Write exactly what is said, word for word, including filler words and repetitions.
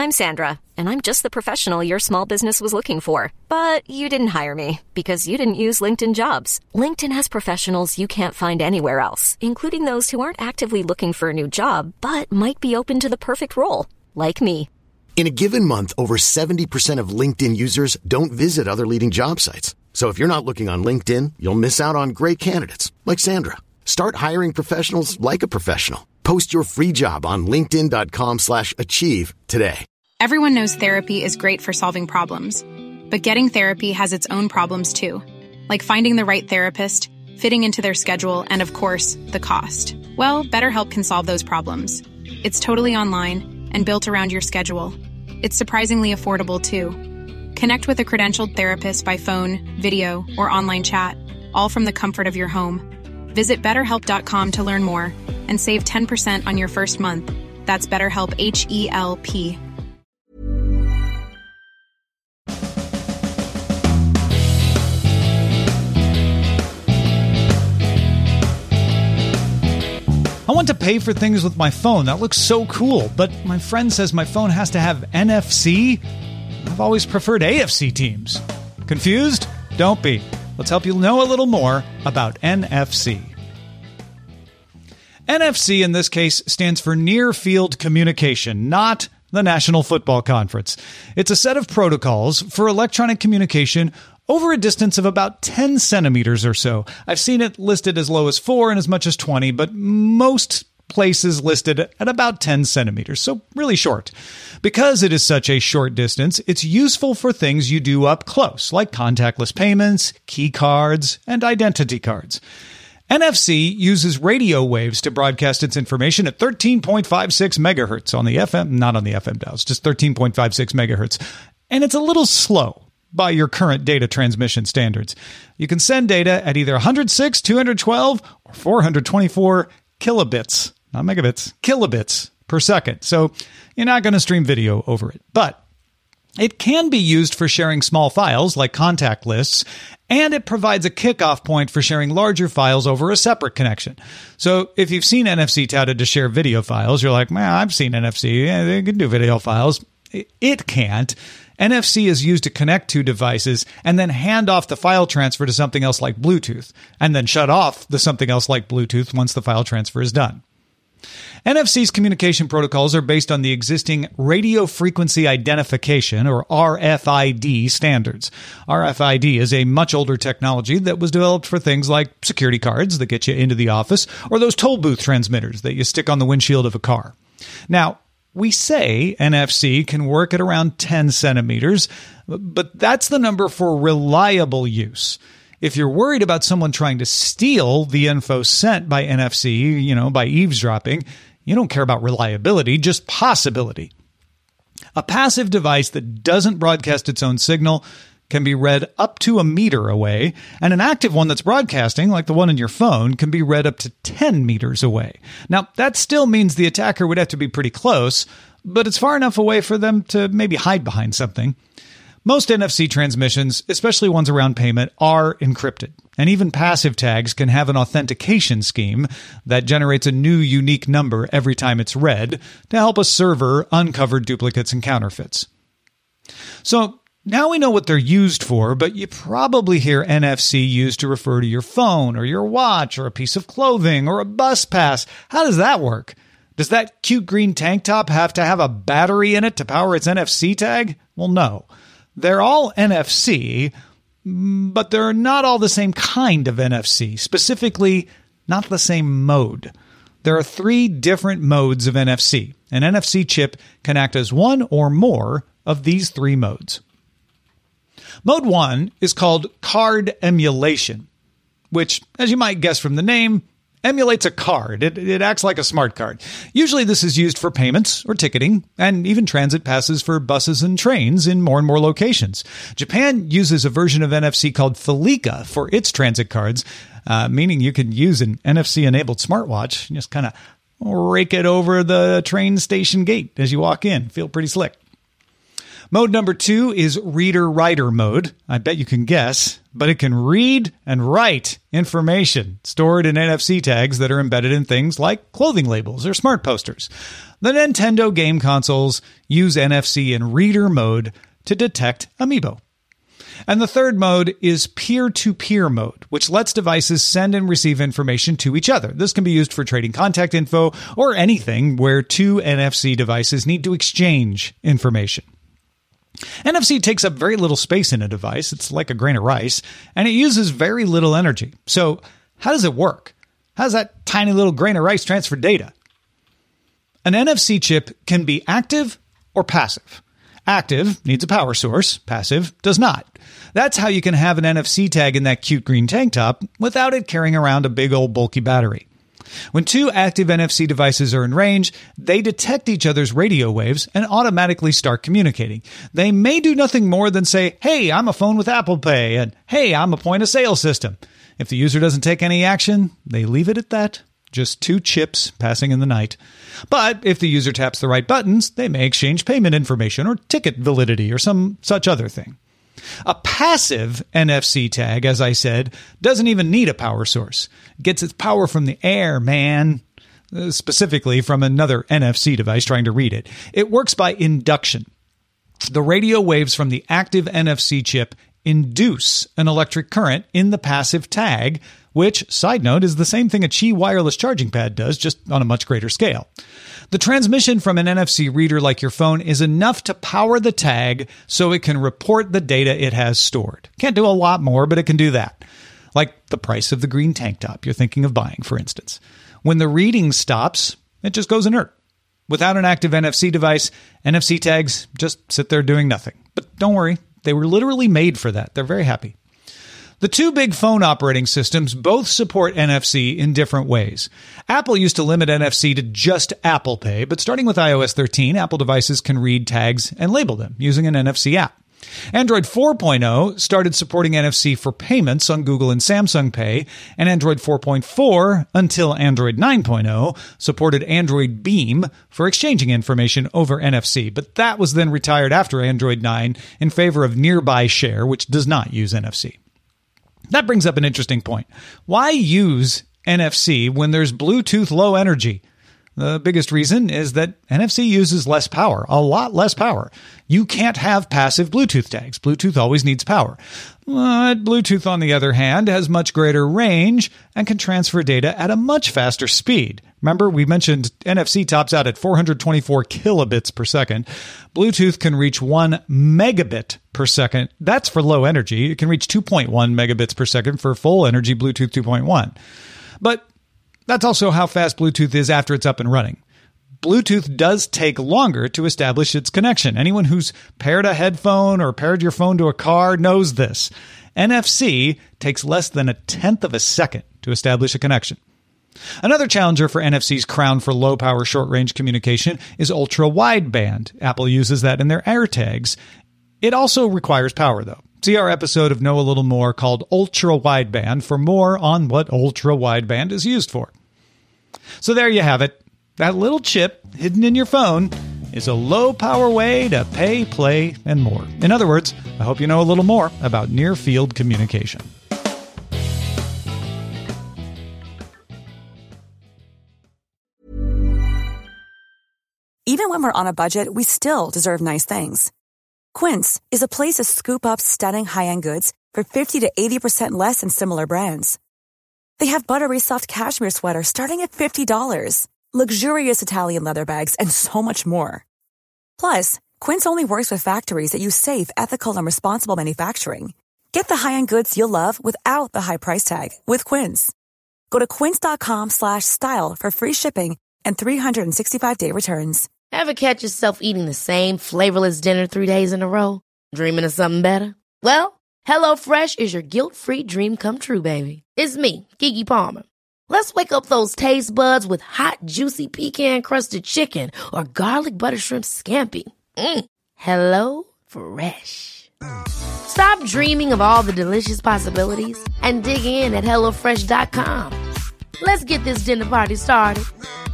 I'm Sandra, and I'm just the professional your small business was looking for. But you didn't hire me because you didn't use LinkedIn Jobs. LinkedIn has professionals you can't find anywhere else, including those who aren't actively looking for a new job, but might be open to the perfect role, like me. In a given month, over seventy percent of LinkedIn users don't visit other leading job sites. So if you're not looking on LinkedIn, you'll miss out on great candidates like Sandra. Start hiring professionals like a professional. Post your free job on linkedin.com slash achieve today. Everyone knows therapy is great for solving problems, but getting therapy has its own problems too, like finding the right therapist, fitting into their schedule, and of course, the cost. Well, BetterHelp can solve those problems. It's totally online and built around your schedule. It's surprisingly affordable too. Connect with a credentialed therapist by phone, video, or online chat, all from the comfort of your home. Visit better help dot com to learn more and save ten percent on your first month. That's BetterHelp, H E L P. I want to pay for things with my phone. That looks so cool, but my friend says my phone has to have N F C. I've always preferred A F C teams. Confused? Don't be. Let's help you know a little more about N F C. N F C in this case stands for Near Field Communication, not the National Football Conference. It's a set of protocols for electronic communication over a distance of about ten centimeters or so. I've seen it listed as low as four and as much as twenty, but most places listed at about ten centimeters, so really short. Because it is such a short distance, it's useful for things you do up close, like contactless payments, key cards, and identity cards. N F C uses radio waves to broadcast its information at thirteen point five six megahertz on the F M, not on the F M dials, just thirteen point five six megahertz. And it's a little slow by your current data transmission standards. You can send data at either one hundred six, two hundred twelve, or four hundred twenty-four kilobits, not megabits, kilobits per second. So you're not going to stream video over it. But it can be used for sharing small files like contact lists, and it provides a kickoff point for sharing larger files over a separate connection. So if you've seen N F C touted to share video files, you're like, man, I've seen N F C. Yeah, they can do video files. It can't. N F C is used to connect two devices and then hand off the file transfer to something else like Bluetooth, and then shut off the something else like Bluetooth once the file transfer is done. N F C's communication protocols are based on the existing radio frequency identification, or R F I D, standards. R F I D is a much older technology that was developed for things like security cards that get you into the office, or those toll booth transmitters that you stick on the windshield of a car. Now, we say N F C can work at around ten centimeters, but that's the number for reliable use. If you're worried about someone trying to steal the info sent by N F C, you know, by eavesdropping, you don't care about reliability, just possibility. A passive device that doesn't broadcast its own signal can be read up to a meter away, and an active one that's broadcasting, like the one in your phone, can be read up to ten meters away. Now, that still means the attacker would have to be pretty close, but it's far enough away for them to maybe hide behind something. Most N F C transmissions, especially ones around payment, are encrypted, and even passive tags can have an authentication scheme that generates a new unique number every time it's read to help a server uncover duplicates and counterfeits. So, now we know what they're used for, but you probably hear N F C used to refer to your phone or your watch or a piece of clothing or a bus pass. How does that work? Does that cute green tank top have to have a battery in it to power its N F C tag? Well, no. They're all N F C, but they're not all the same kind of N F C, specifically not the same mode. There are three different modes of N F C. An N F C chip can act as one or more of these three modes. Mode one is called card emulation, which, as you might guess from the name, emulates a card. It, it acts like a smart card. Usually this is used for payments or ticketing, and even transit passes for buses and trains in more and more locations. Japan uses a version of N F C called Felica for its transit cards, uh, meaning you can use an N F C-enabled smartwatch and just kind of rake it over the train station gate as you walk in. Feel pretty slick. Mode number two is reader-writer mode. I bet you can guess, but it can read and write information stored in N F C tags that are embedded in things like clothing labels or smart posters. The Nintendo game consoles use N F C in reader mode to detect amiibo. And the third mode is peer-to-peer mode, which lets devices send and receive information to each other. This can be used for trading contact info or anything where two N F C devices need to exchange information. N F C takes up very little space in a device. It's like a grain of rice, and it uses very little energy. So how does it work? How does that tiny little grain of rice transfer data? An N F C chip can be active or passive. Active needs a power source, passive does not. That's how you can have an N F C tag in that cute green tank top without it carrying around a big old bulky battery. When two active N F C devices are in range, they detect each other's radio waves and automatically start communicating. They may do nothing more than say, "Hey, I'm a phone with Apple Pay," and "Hey, I'm a point-of-sale system." If the user doesn't take any action, they leave it at that. Just two chips passing in the night. But if the user taps the right buttons, they may exchange payment information or ticket validity or some such other thing. A passive N F C tag, as I said, doesn't even need a power source. It gets its power from the air, man. Uh, specifically from another N F C device trying to read it. It works by induction. The radio waves from the active N F C chip induce an electric current in the passive tag, which, side note, is the same thing a Qi wireless charging pad does, just on a much greater scale. The transmission from an N F C reader like your phone is enough to power the tag so it can report the data it has stored. Can't do a lot more, but it can do that. Like the price of the green tank top you're thinking of buying, for instance. When the reading stops, it just goes inert. Without an active N F C device, N F C tags just sit there doing nothing. But don't worry, they were literally made for that. They're very happy. The two big phone operating systems both support N F C in different ways. Apple used to limit N F C to just Apple Pay, but starting with i O S thirteen, Apple devices can read tags and label them using an N F C app. Android four point oh started supporting N F C for payments on Google and Samsung Pay, and Android four point four, until Android nine point oh, supported Android Beam for exchanging information over N F C, but that was then retired after Android nine in favor of Nearby Share, which does not use N F C. That brings up an interesting point. Why use N F C when there's Bluetooth Low Energy? The biggest reason is that N F C uses less power, a lot less power. You can't have passive Bluetooth tags. Bluetooth always needs power. But Bluetooth, on the other hand, has much greater range and can transfer data at a much faster speed. Remember, we mentioned N F C tops out at four hundred twenty-four kilobits per second. Bluetooth can reach one megabit per second. That's for low energy. It can reach two point one megabits per second for full energy Bluetooth two point one. But that's also how fast Bluetooth is after it's up and running. Bluetooth does take longer to establish its connection. Anyone who's paired a headphone or paired your phone to a car knows this. N F C takes less than a tenth of a second to establish a connection. Another challenger for N F C's crown for low-power short-range communication is ultra-wideband. Apple uses that in their AirTags. It also requires power, though. See our episode of Know a Little More called Ultra-Wideband for more on what ultra-wideband is used for. So there you have it. That little chip hidden in your phone is a low-power way to pay, play, and more. In other words, I hope you know a little more about near-field communication. Even when we're on a budget, we still deserve nice things. Quince is a place to scoop up stunning high-end goods for fifty to eighty percent less than similar brands. They have buttery soft cashmere sweaters starting at fifty dollars, luxurious Italian leather bags, and so much more. Plus, Quince only works with factories that use safe, ethical, and responsible manufacturing. Get the high-end goods you'll love without the high price tag with Quince. Go to quince.com slash style for free shipping and three sixty-five day returns. Ever catch yourself eating the same flavorless dinner three days in a row? Dreaming of something better? Well, HelloFresh is your guilt-free dream come true, baby. It's me, Keke Palmer. Let's wake up those taste buds with hot, juicy pecan-crusted chicken or garlic butter shrimp scampi. Mm. Hello Fresh. Stop dreaming of all the delicious possibilities and dig in at hello fresh dot com. Let's get this dinner party started.